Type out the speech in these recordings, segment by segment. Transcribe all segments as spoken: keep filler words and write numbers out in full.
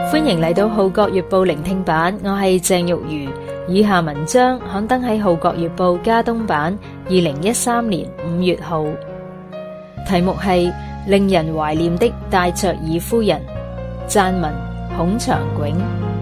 歡迎嚟到《號角月報》聆聽版，我係鄭玉如。以下文章刊登喺《號角月報》加東版，二零一三年五月號，題目係令人懷念的戴卓爾夫人，撰文孔祥炯。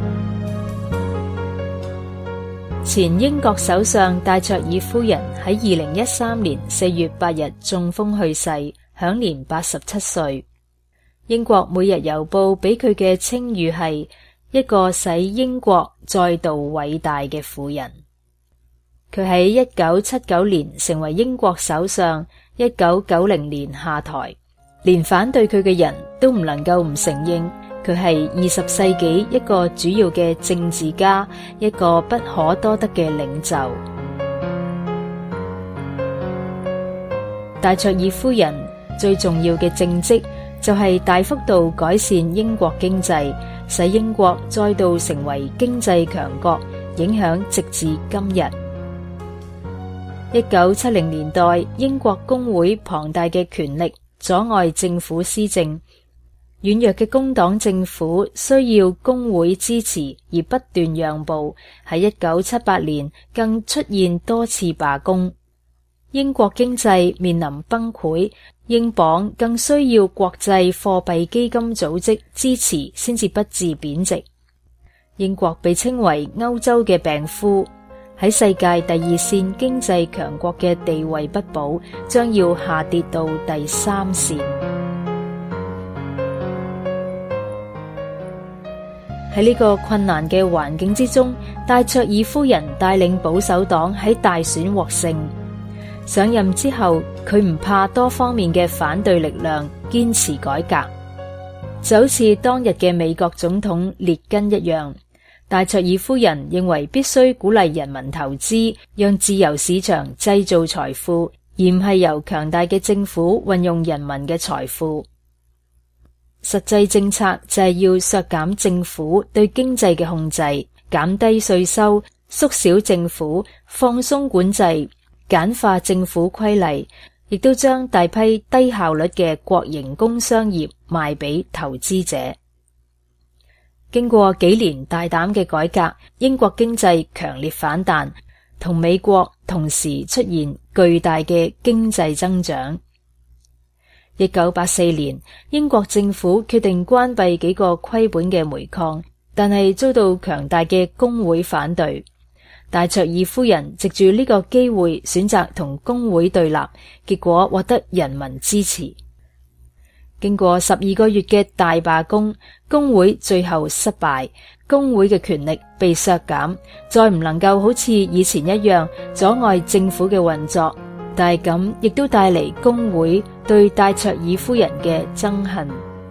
前英國首相戴卓爾夫人喺二零一三年四月八日中風去世，享年八十七歲。英國每日郵報俾佢嘅稱譽係一個使英國再度偉大嘅婦人。佢喺一九七九年成為英國首相，一九九零年下台，連反對佢嘅人都唔能夠唔承認佢係二十世紀一個主要嘅政治家，一個不可多得嘅領袖。戴卓爾夫人最重要嘅政績就係大幅度改善英國經濟，使英國再度成為經濟強國，影響直至今日。一九七零年代，英國工會龐大嘅權力阻礙政府施政，軟弱嘅工黨政府需要工會支持而不斷讓步，喺一九七八年更出現多次罷工。英國經濟面臨崩潰，英鎊更需要國際貨幣基金組織支持先至不致貶值。英國被稱為歐洲嘅病夫，喺世界第二線經濟強國嘅地位不保，將要下跌到第三線。喺呢個困難嘅環境之中，戴卓爾夫人帶領保守黨喺大選獲勝。上任之後，佢唔怕多方面嘅反對力量，堅持改革，就好似當日嘅美國總統列根一樣。戴卓爾夫人認為必須鼓勵人民投資，讓自由市場製造財富，而唔係由強大嘅政府運用人民嘅財富。實際政策就係要削減政府對經濟嘅控制，減低稅收，縮小政府，放鬆管制，簡化政府規例，亦都將大批低效率嘅國營工商業賣俾投資者。經過幾年大膽嘅改革，英國經濟強烈反彈，同美國同時出現巨大嘅經濟增長。一九八四年，英國政府決定關閉幾個虧本嘅煤礦，但係遭到強大嘅工會反對。戴卓爾夫人藉住呢個機會選擇同工會對立，結果獲得人民支持。經過十二個月嘅大罷工，工會最後失敗，工會嘅權力被削減，再唔能夠好似以前一樣阻礙政府嘅運作。但係咁亦都帶嚟工會對戴卓爾夫人嘅憎恨。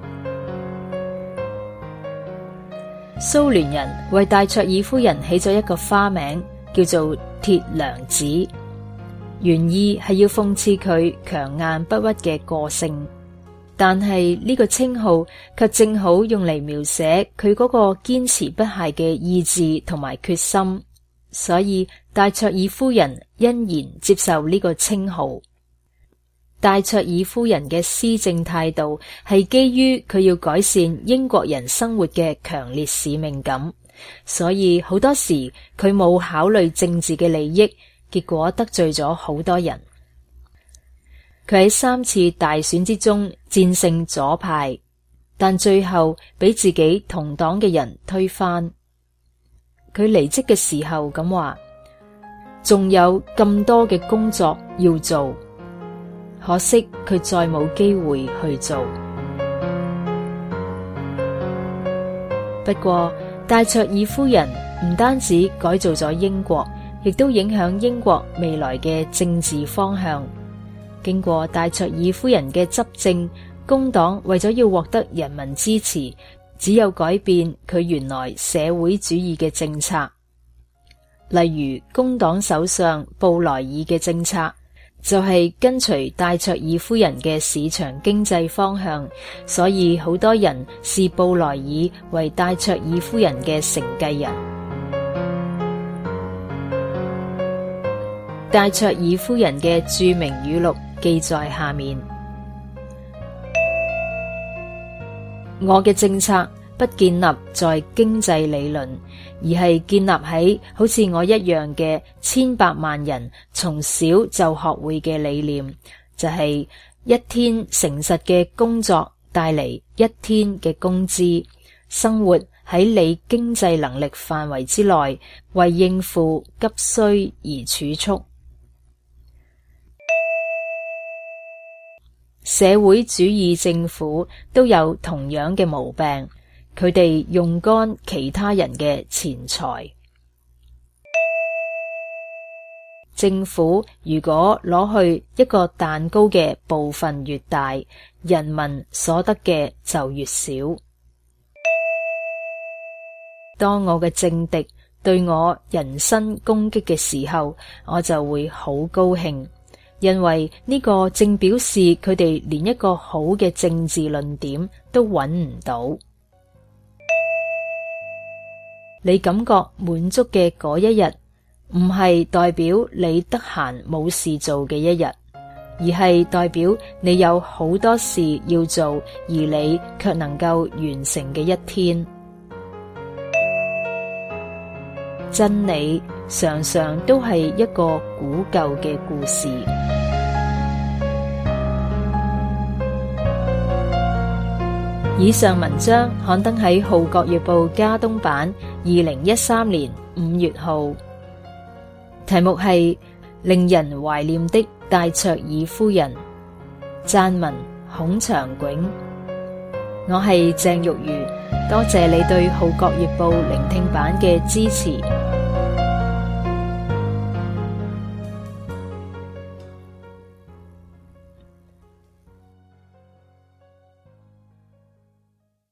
蘇聯人為戴卓爾夫人起咗一個花名，叫做鐵娘子，原意係要諷刺佢強硬不屈嘅個性。但係呢個稱號卻正好用嚟描寫佢嗰個堅持不懈嘅意志同埋決心，所以戴卓爾夫人欣然接受呢個稱號。戴卓爾夫人嘅施政態度係基於佢要改善英國人生活嘅強烈使命感，所以好多時佢冇考慮政治嘅利益，結果得罪咗好多人。佢喺三次大選之中戰勝左派，但最後俾自己同黨嘅人推翻。佢離職嘅時候咁話：仲有咁多嘅工作要做，可惜佢再冇機會去做。不過戴卓爾夫人唔單止改造咗英國，亦都影響英國未來嘅政治方向。經過戴卓爾夫人嘅執政，工黨為咗要獲得人民支持，只有改變佢原來社會主義嘅政策。例如工黨首相布萊爾嘅政策就係跟隨戴卓爾夫人嘅市場經濟方向，所以好多人視布萊爾為戴卓爾夫人嘅承繼人。戴卓爾夫人嘅著名語錄記在下面：我嘅政策不建立在經濟理論，而係建立喺好似我一樣嘅千百萬人從小就學會嘅理念，就係一天誠實嘅工作帶嚟一天嘅工資，生活喺你經濟能力範圍之內，為應付急需而儲蓄。社會主義政府都有同樣嘅毛病，佢哋用乾其他人嘅錢財。政府如果攞去一個蛋糕嘅部分越大，人民所得嘅就越少。當我嘅政敵對我人身攻擊嘅時候，我就會好高興，因為呢個正表示佢哋連一個好嘅政治論點都揾唔到。你感覺滿足嘅嗰一日，唔係代表你得閒冇事做嘅一日，而係代表你有好多事要做，而你卻能夠完成嘅一天。真理常常都係一個古舊嘅故事。以上文章刊登喺《號角月報》加東版二零一三年五月號，題目係令人懷念的戴卓爾夫人，撰文孔祥炯。我係鄭玉如，多謝你對《號角月報》聆聽版嘅支持。